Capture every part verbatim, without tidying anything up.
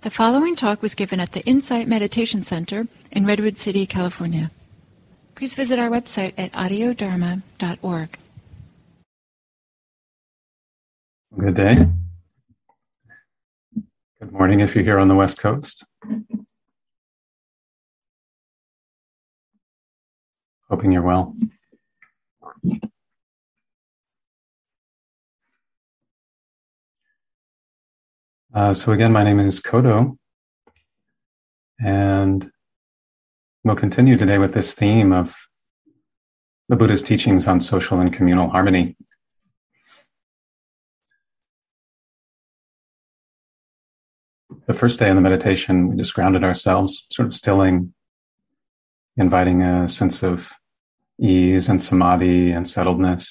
The following talk was given at the Insight Meditation Center in Redwood City, California. Please visit our website at audio dharma dot org. Good day. Good morning if you're here on the West Coast. Hoping you're well. Uh, so again, my name is Kodo, and we'll continue today with this theme of the Buddha's teachings on social and communal harmony. The first day of the meditation, we just grounded ourselves, sort of stilling, inviting a sense of ease and samadhi and settledness.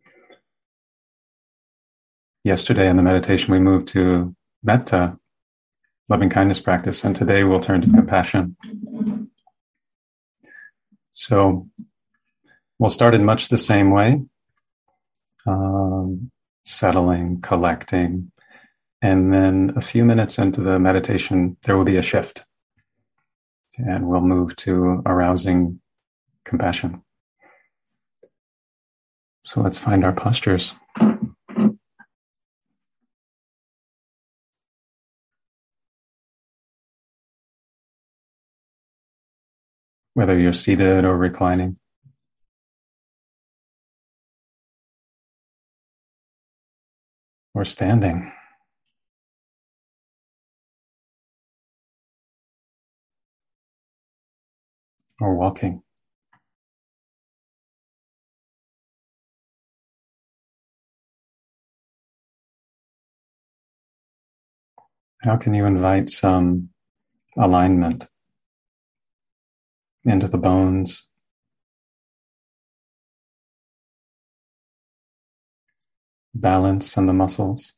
Yesterday in the meditation, we moved to metta, loving kindness practice, and today we'll turn to compassion. So we'll start in much the same way, um, settling, collecting, and then a few minutes into the meditation, there will be a shift, and we'll move to arousing compassion. So let's find our postures. Whether you're seated or reclining. Or standing. Or walking. How can you invite some alignment into the bones, balance in the muscles,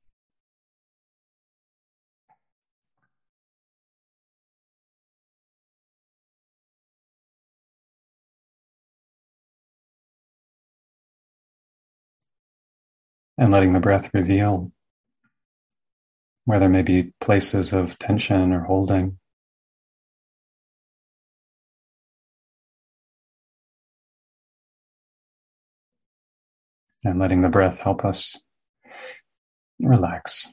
and letting the breath reveal where there may be places of tension or holding. And letting the breath help us relax.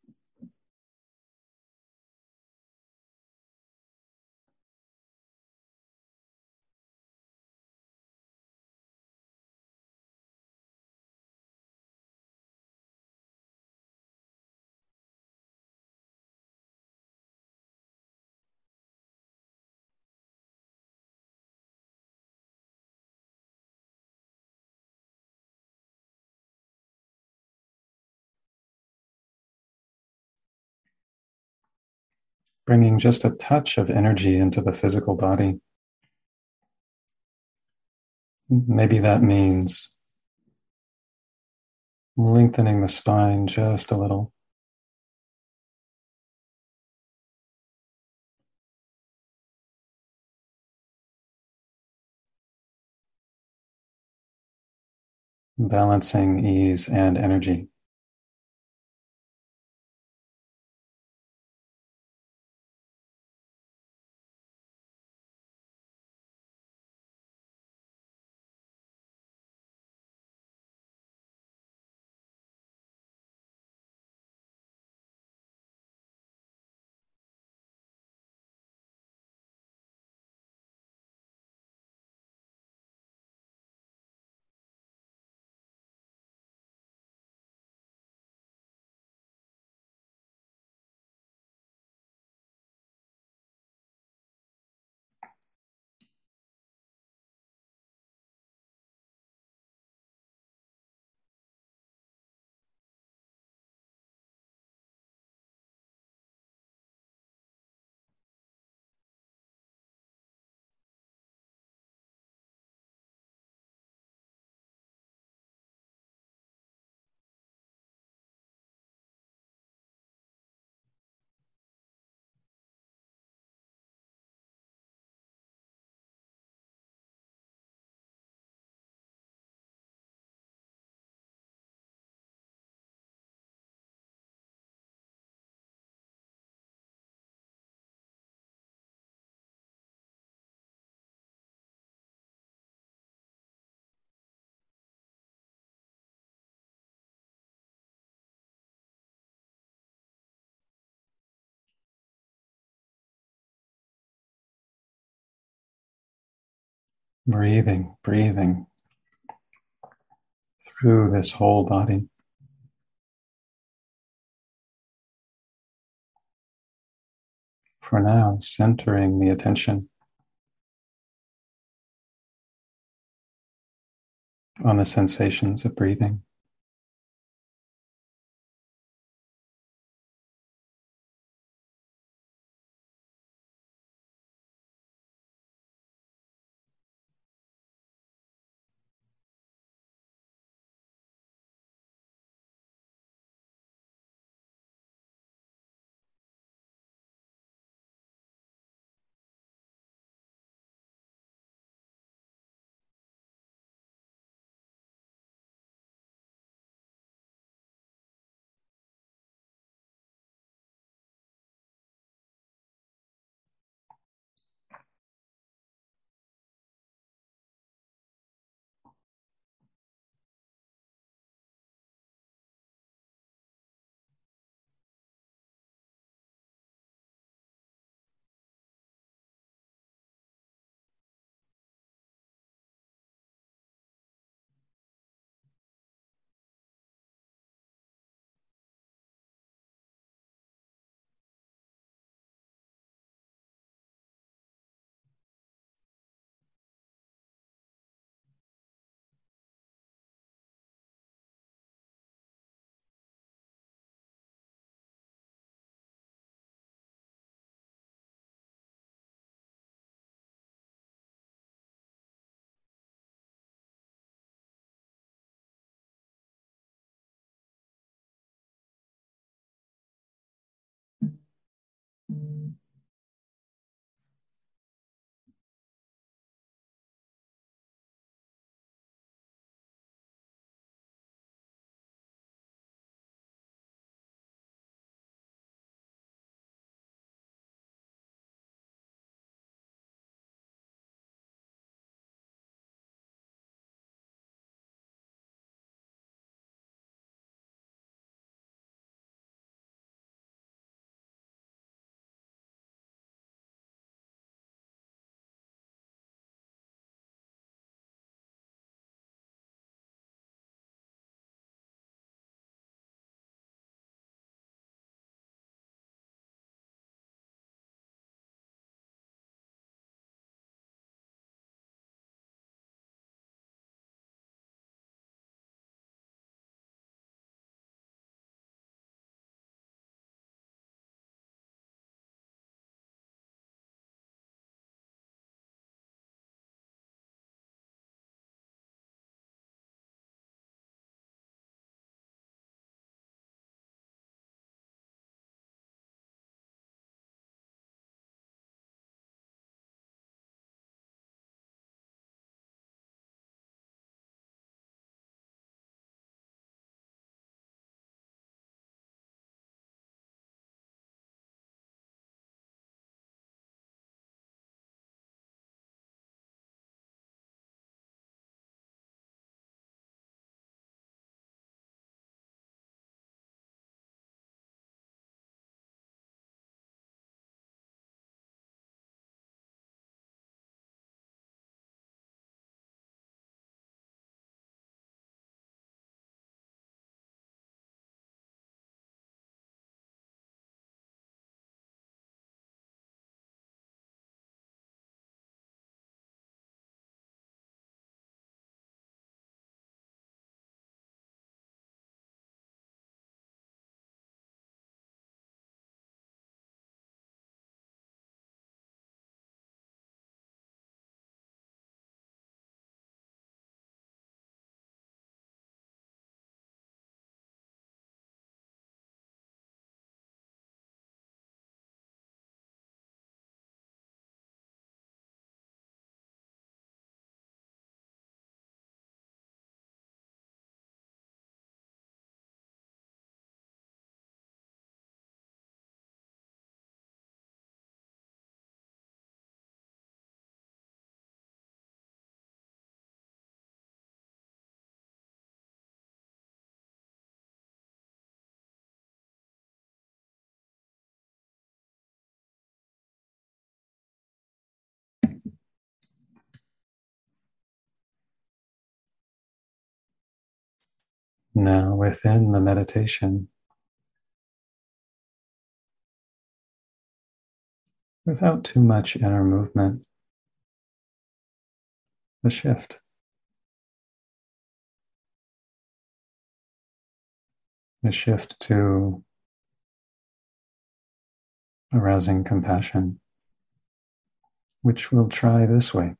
Bringing just a touch of energy into the physical body. Maybe that means lengthening the spine just a little. Balancing ease and energy. Breathing, breathing through this whole body. For now, centering the attention on the sensations of breathing. Now, within the meditation, without too much inner movement, the shift. The shift to arousing compassion, which we'll try this way.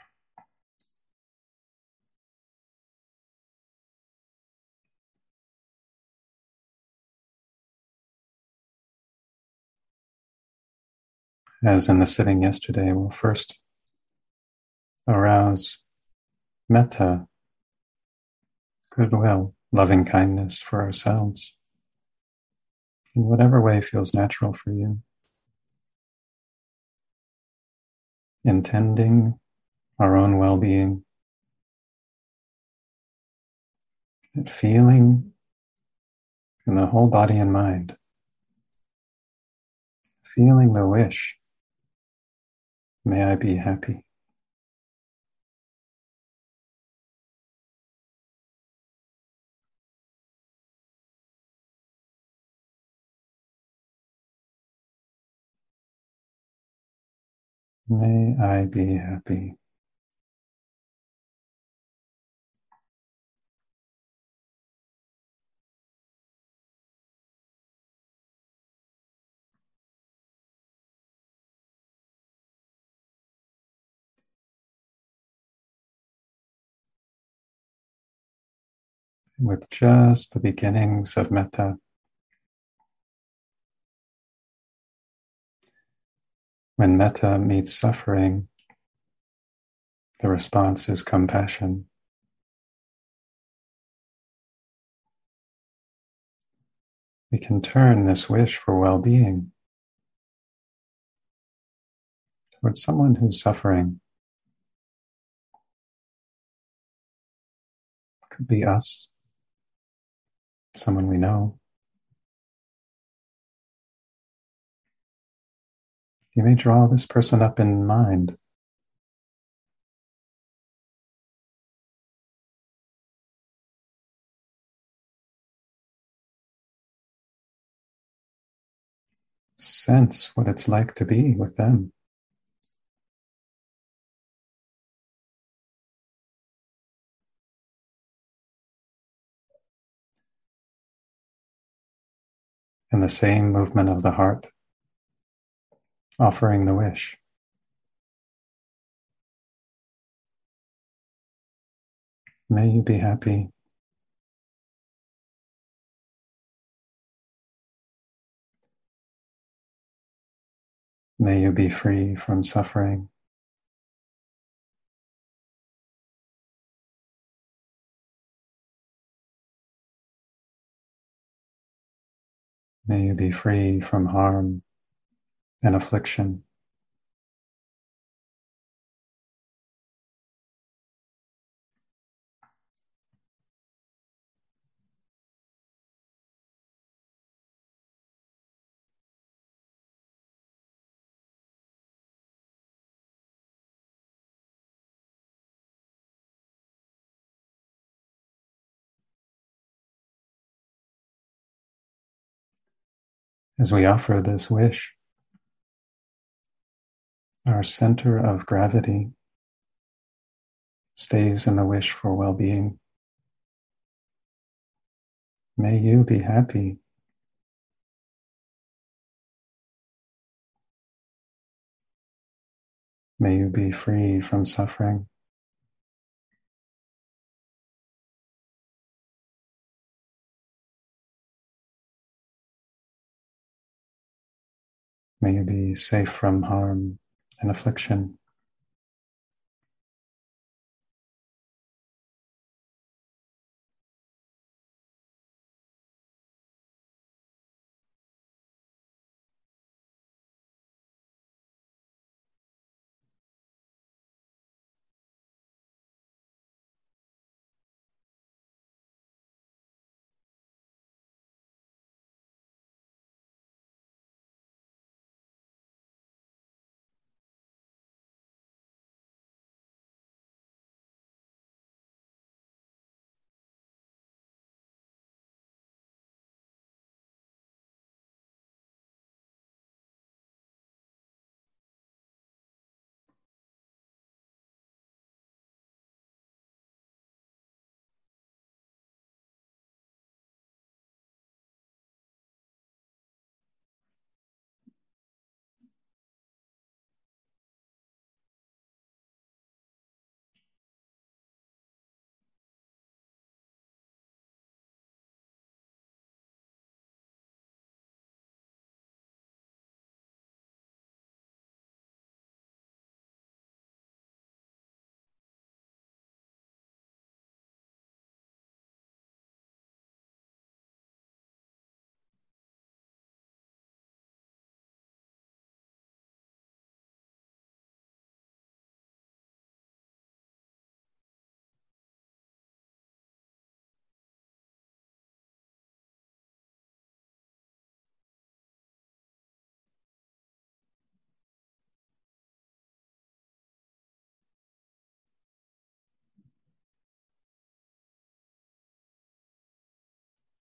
As in the sitting yesterday, we'll first arouse metta, goodwill, loving kindness for ourselves, in whatever way feels natural for you. Intending our own well-being, and feeling in the whole body and mind, feeling the wish, may I be happy. May I be happy. With just the beginnings of metta, when metta meets suffering, the response is compassion. We can turn this wish for well-being towards someone who's suffering. Could be us, someone we know. You may draw this person up in mind. Sense what it's like to be with them. In the same movement of the heart, offering the wish. May you be happy. May you be free from suffering. May you be free from harm and affliction. As we offer this wish, our center of gravity stays in the wish for well-being. May you be happy. May you be free from suffering. May you be safe from harm and affliction.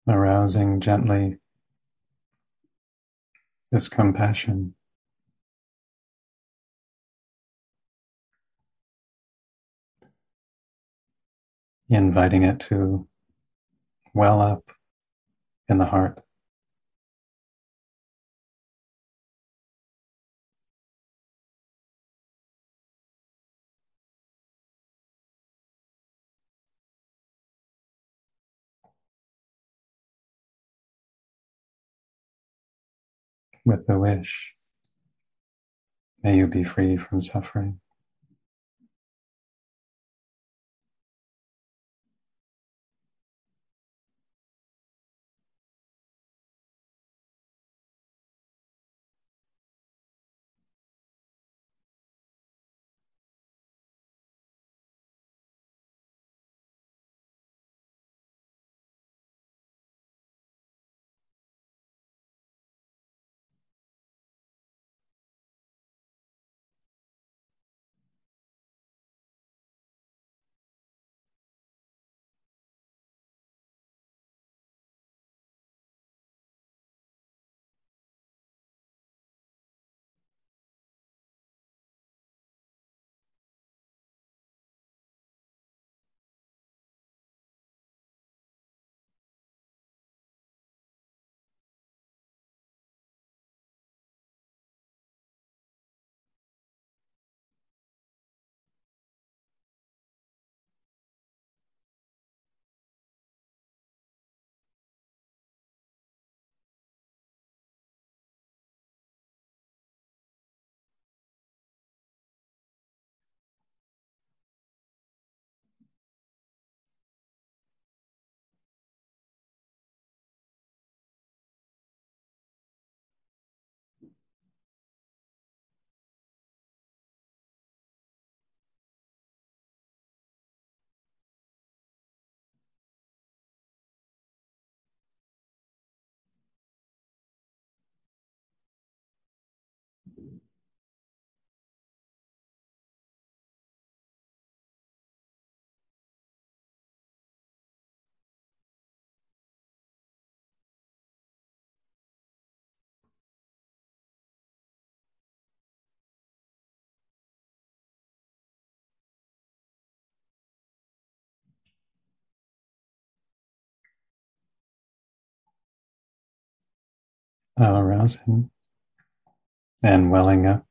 arousing gently this compassion, inviting it to well up in the heart. With the wish, may you be free from suffering. Arousing and welling up.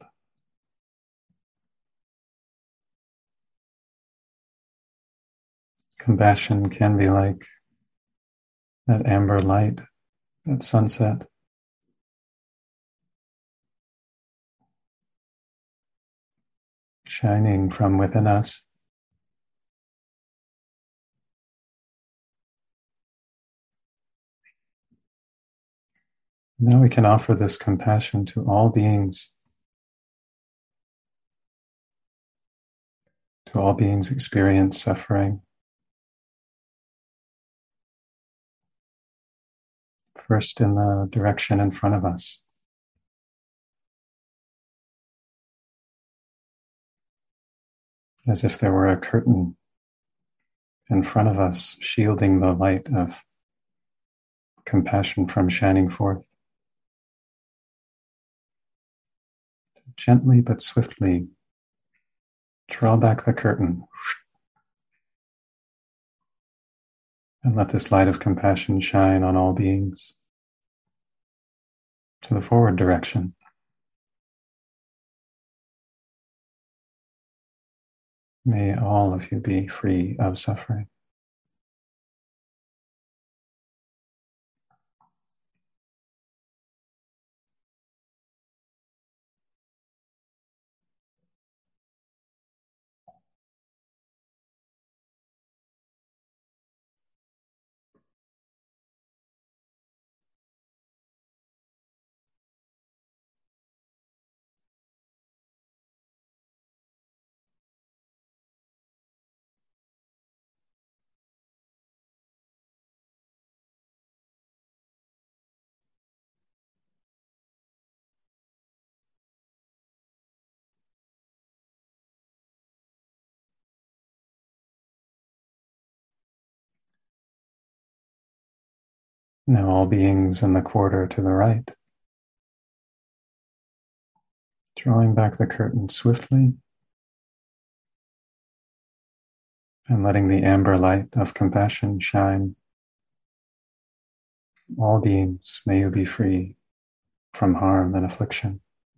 Compassion can be like that amber light at sunset, shining from within us. Now we can offer this compassion to all beings, to all beings experience suffering. First in the direction in front of us. As if there were a curtain in front of us, shielding the light of compassion from shining forth. Gently but swiftly draw back the curtain and let this light of compassion shine on all beings to the forward direction. May all of you be free of suffering. Now all beings in the quarter to the right, drawing back the curtain swiftly and letting the amber light of compassion shine. All beings, may you be free from harm and affliction.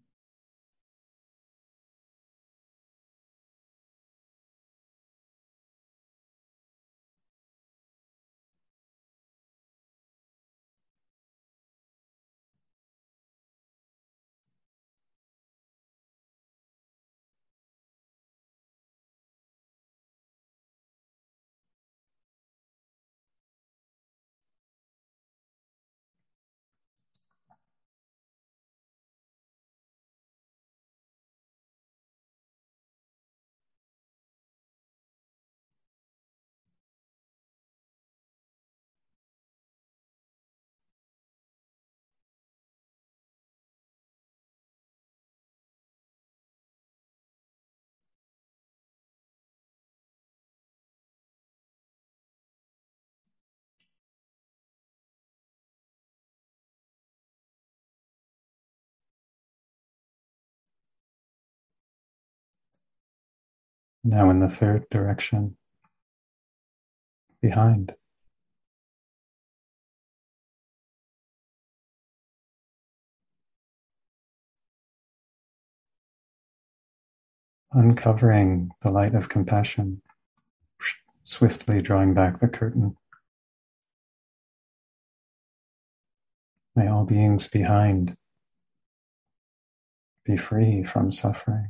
Now in the third direction, behind. Uncovering the light of compassion, swiftly drawing back the curtain. May all beings behind be free from suffering.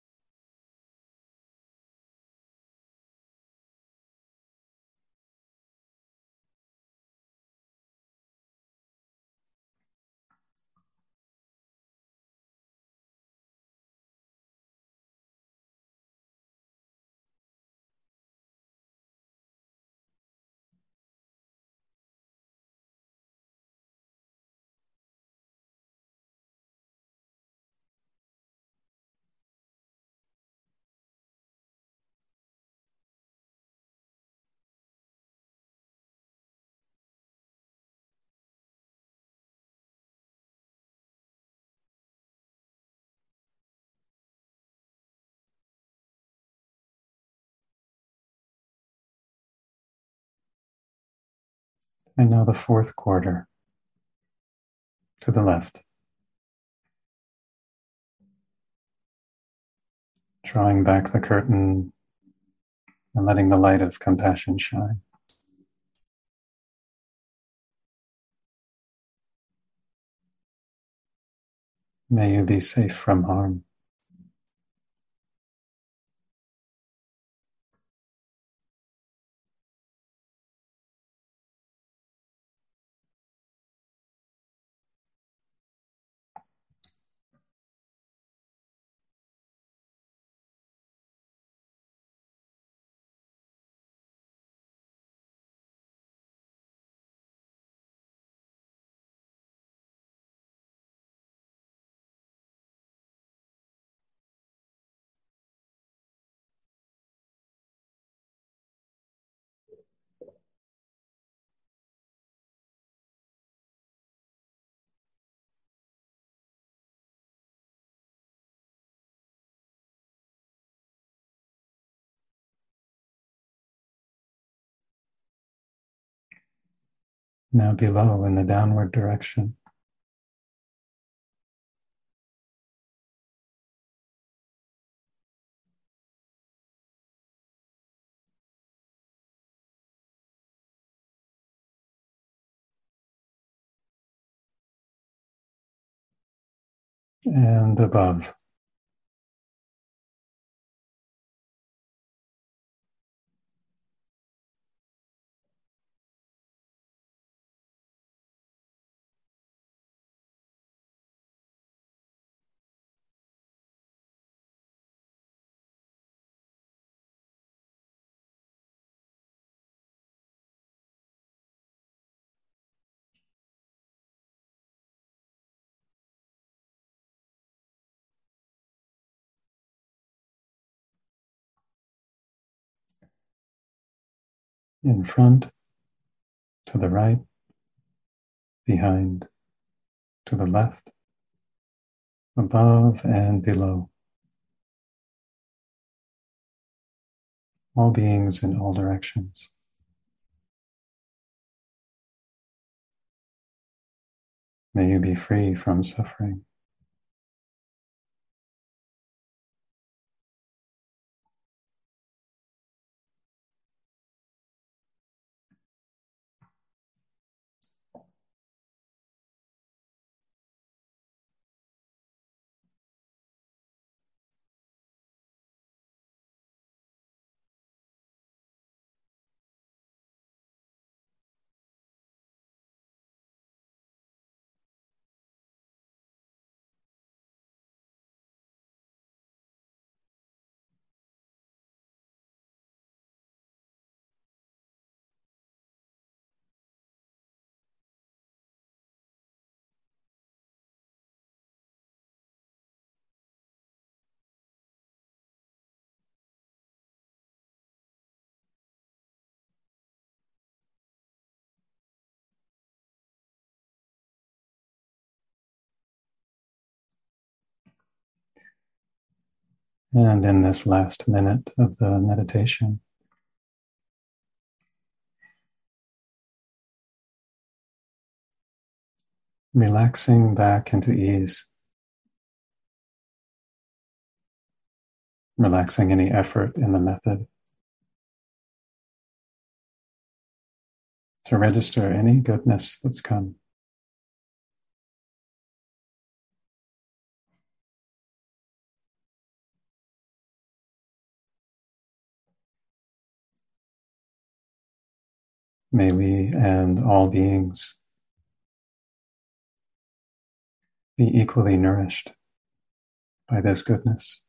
And now the fourth quarter to the left, drawing back the curtain and letting the light of compassion shine. May you be safe from harm. Now below in the downward direction, and above. In front, to the right, behind, to the left, above and below. All beings in all directions. May you be free from suffering. And in this last minute of the meditation, relaxing back into ease, relaxing any effort in the method, to register any goodness that's come. May we and all beings be equally nourished by this goodness.